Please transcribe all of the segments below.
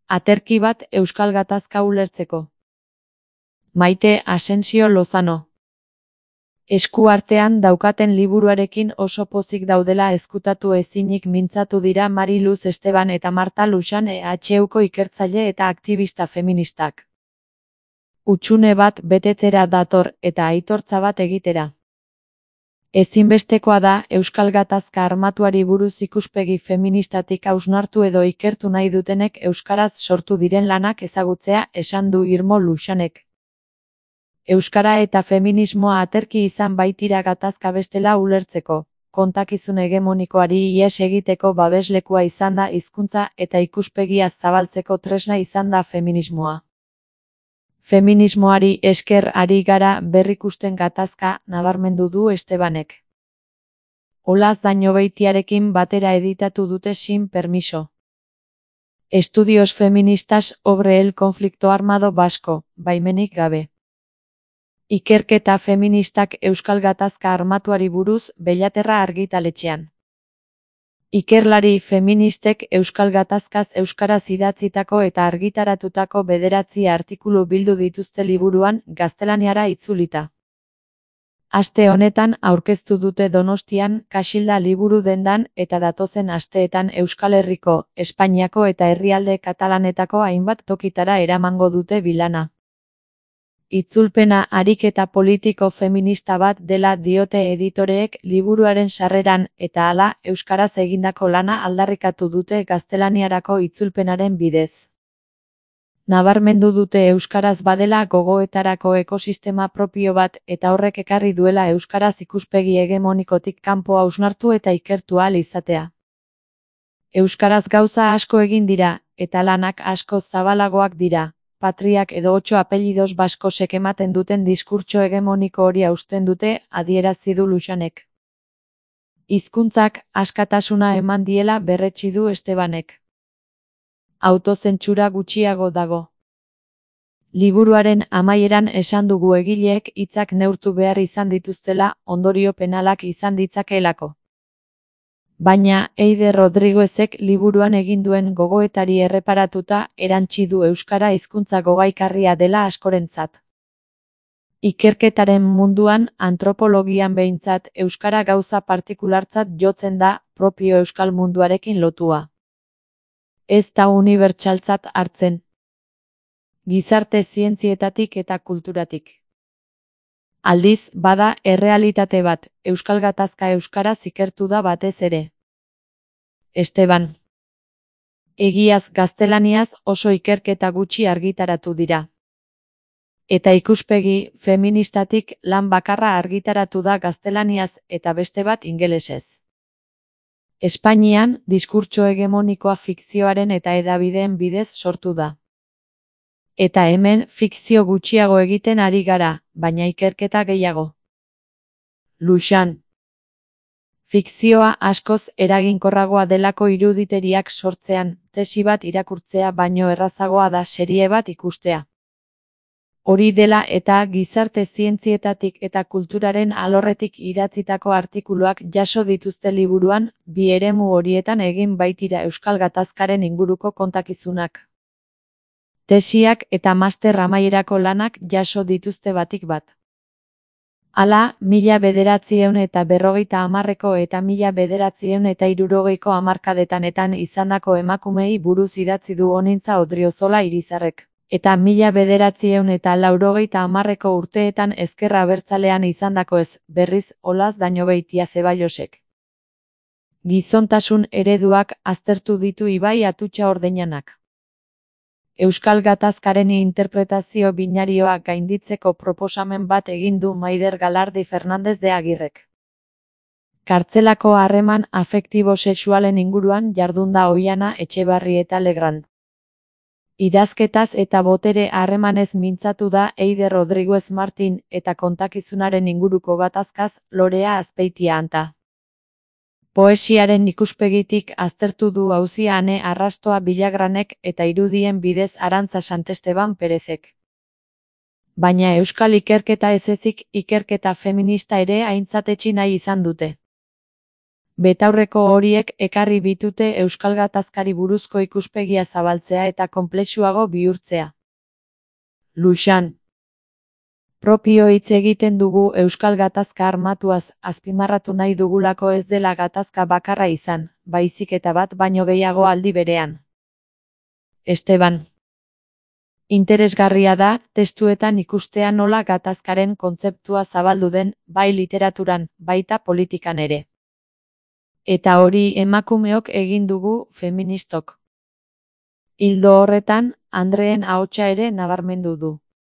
Aterki bat euskal gatazka ulertzeko. Maite Asensio Lozano. Eskuartean daukaten liburuarekin oso pozik daudela ezkutatu ezinik mintzatu dira Mari Luz Esteban eta Marta Luxan EHUko ikertzaile eta aktivista feministak. Hutsune bat betetzera dator eta aitortza bat egitera. Ezinbestekoa da euskal gatazka armatuari buruz ikuspegi feministatik hausnartu edo ikertu nahi dutenek euskaraz sortu diren lanak ezagutzea, esan du Irmo Luxanek. Euskara eta feminismoa aterki izan baitira gatazka bestela ulertzeko, kontakizun hegemonikoari ihes egiteko babeslekua izan da hizkuntza eta ikuspegia zabaltzeko tresna izan da feminismoa. Feminismoari esker ari gara berrikusten gatazka, nabarmendu du Estebanek. Olaz Dañobeitiarekin batera editatu dute Sin permiso. Estudios feministas sobre el conflicto armado vasco, baimenik gabe. Ikerketa feministak euskal gatazka armatuari buruz, Bellaterra argitaletxean. Ikerlari feministek euskal gatazkaz euskaraz idatzitako eta argitaratutako 9 artikulu bildu dituzte liburuan, gaztelaniara itzulita. Aste honetan aurkeztu dute Donostian, Kaxilda liburu dendan eta datozen asteetan Euskal Herriko, Espainiako eta herrialde katalanetako hainbat tokitara eramango dute bilana. Itzulpena ariketa politiko feminista bat dela diote editoreek liburuaren sarreran eta hala euskaraz egindako lana aldarrikatu dute gaztelaniarako itzulpenaren bidez. Nabarmendu dute euskaraz badela gogoetarako ekosistema propio bat eta horrek ekarri duela euskaraz ikuspegi hegemonikotik kanpo hausnartu eta ikertu ahal izatea. Euskaraz gauza asko egin dira, eta lanak asko zabalagoak dira. Patriak edo 8 apellidos baskosek ematen duten diskurtso hegemoniko hori hausten dute, adierazi du Luxanek. Hizkuntzak askatasuna eman diela berretsi du Estebanek. Autozentsura gutxiago dago. Liburuaren amaieran esan dugu egileek hitzak neurtu behar izan dituztela, ondorio penalak izan ditzakeelako. Baina, Eider Rodriguezek liburuan egin duen gogoetari erreparatuta erantsi du euskara hizkuntza gogaikarria dela askorentzat. Ikerketaren munduan, antropologian behintzat, euskara gauza partikulartzat jotzen da, propio euskal munduarekin lotua. Ez da unibertsaltzat hartzen. Gizarte zientzietatik eta kulturatik. Aldiz, bada errealitate bat, euskal gatazka euskaraz ikertu da batez ere. Esteban. Egiaz gaztelaniaz oso ikerketa gutxi argitaratu dira. Eta ikuspegi feministatik lan bakarra argitaratu da gaztelaniaz eta beste bat ingelesez. Espainian, diskurtso hegemonikoa fikzioaren eta hedabideen bidez sortu da. Eta hemen fikzio gutxiago egiten ari gara, baina ikerketa gehiago. Luxan. Fikzioa askoz eraginkorragoa delako iruditeriak sortzean, tesi bat irakurtzea baino errazagoa da serie bat ikustea. Hori dela eta gizarte zientzietatik eta kulturaren alorretik idatzitako artikuluak jaso dituzte liburuan, bi eremu horietan egin baitira euskal gatazkaren inguruko kontakizunak. Tesiak eta master amaierako lanak jaso dituzte batik bat. Hala, 1950ko eta 1960ko hamarkadetanetan izandako emakumei buruz idatzi du Honintza Odriozola Irizarrek, eta 1980ko urteetan ezker abertzalean izandakoez, berriz, Olaz Dañobeitia Zeballosek. Gizontasun ereduak aztertu ditu Ibai Atutxa Ordeñanak. Euskal gatazkaren interpretazio binarioa gainditzeko proposamen bat egin du Maider Galardi Fernandez de Agirrek. Kartzelako harreman afektibo-sexualen inguruan jardunda Oiana Etxebarrieta Legrand. Idazketaz eta botere harremanez mintzatu da Eider Rodriguez Martin eta kontakizunaren inguruko gatazkaz Lorea Azpeitia Anta. Poesiaren ikuspegitik aztertu du auzia Ane Arrastoa Villagranek eta irudien bidez Arantza Santesteban Perezek. Baina euskal ikerketa ez ezik ikerketa feminista ere aintzatetsi nahi izan dute. Betaurreko horiek ekarri bitute euskal gatazkari buruzko ikuspegia zabaltzea eta konplexuago bihurtzea. Luxan. Propio hitz egiten dugu euskal gatazka armatuaz, azpimarratu nahi dugulako ez dela gatazka bakarra izan, baizik eta bat baino gehiago aldi berean. Esteban. Interesgarria da, testuetan ikustea nola gatazkaren kontzeptua zabaldu den, bai literaturan, baita politikan ere. Eta hori emakumeok egin dugu, feministok. Ildo horretan, Andreen ahotsa ere nabarmendu du.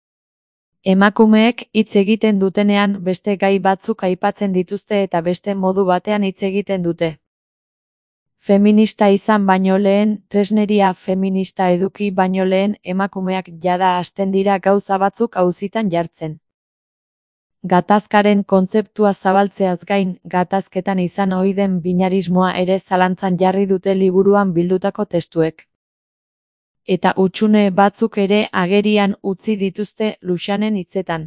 Emakumeek hitz egiten dutenean beste gai batzuk aipatzen dituzte eta beste modu batean hitz egiten dute. Feminista izan baino lehen, tresneria feminista eduki baino lehen emakumeak jada hasten dira gauza batzuk auzitan jartzen. Gatazkaren kontzeptua zabaltzeaz gain, gatazketan izan ohi den binarismoa ere zalantzan jarri dute liburuan bildutako testuek. Eta hutsune batzuk ere agerian utzi dituzte Luxanen hitzetan.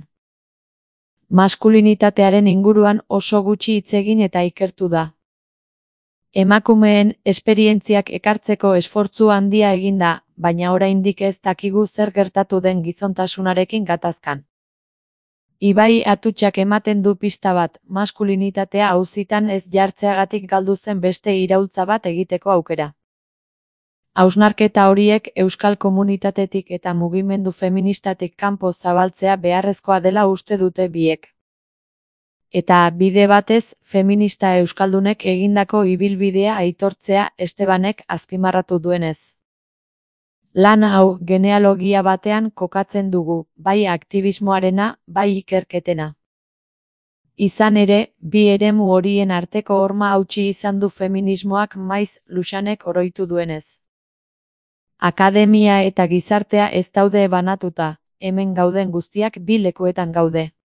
Maskulinitatearen inguruan oso gutxi hitz egin eta ikertu da. Emakumeen esperientziak ekartzeko esfortzu handia egin da, baina oraindik ez dakigu zer gertatu den gizontasunarekin gatazkan. Ibai Atutxak ematen du pista bat, maskulinitatea auzitan ez jartzeagatik galdu zen beste iraultza bat egiteko aukera. Hausnarketa horiek euskal komunitatetik eta mugimendu feministatik kanpo zabaltzea beharrezkoa dela uste dute biek. Eta bide batez, feminista euskaldunek egindako ibilbidea aitortzea Estebanek azpimarratu duenez. Lan hau genealogia batean kokatzen dugu, bai aktivismoarena, bai ikerketena. Izan ere, bi eremu horien arteko horma hautsi izan du feminismoak maiz Luxanek oroitu duenez. Akademia eta gizartea ez daude banatuta, hemen gauden guztiak bi lekuetan gaude.